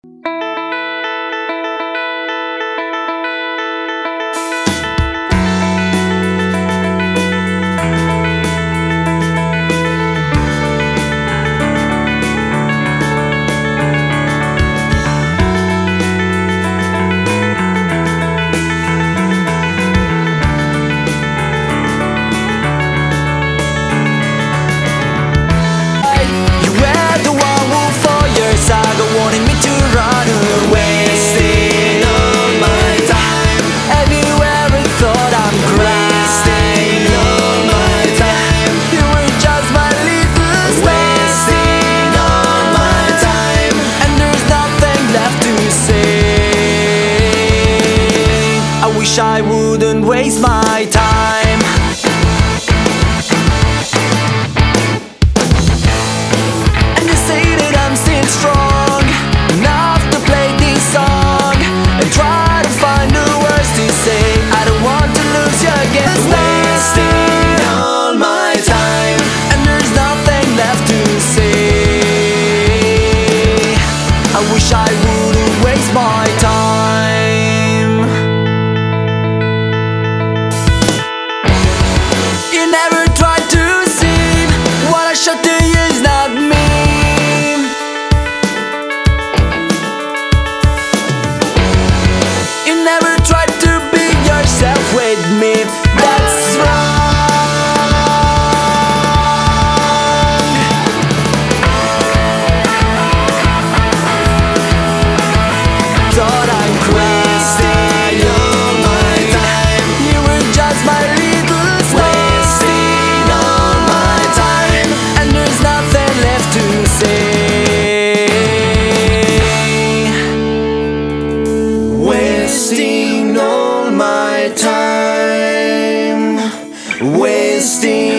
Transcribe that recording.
Wanting me to run away, wasting all my time. Have you ever thought I'm wasting all my time? You were just my little star, wasting all my time. And there's nothing left to say. I wish I wouldn't waste my time. And you say that I'm still strong enough to play this song and try to find the words to say. I don't want to lose you again. Wasting all my time, and there's nothing left to say. I wish I wouldn't waste my time. You never tried to see what I showed to you is not me. You never tried to be yourself with me. That's wrong. Thought I'm wasting all my time. You were just my little star, wasting all my time. And there's nothing left to say. Wasting all my time, wasting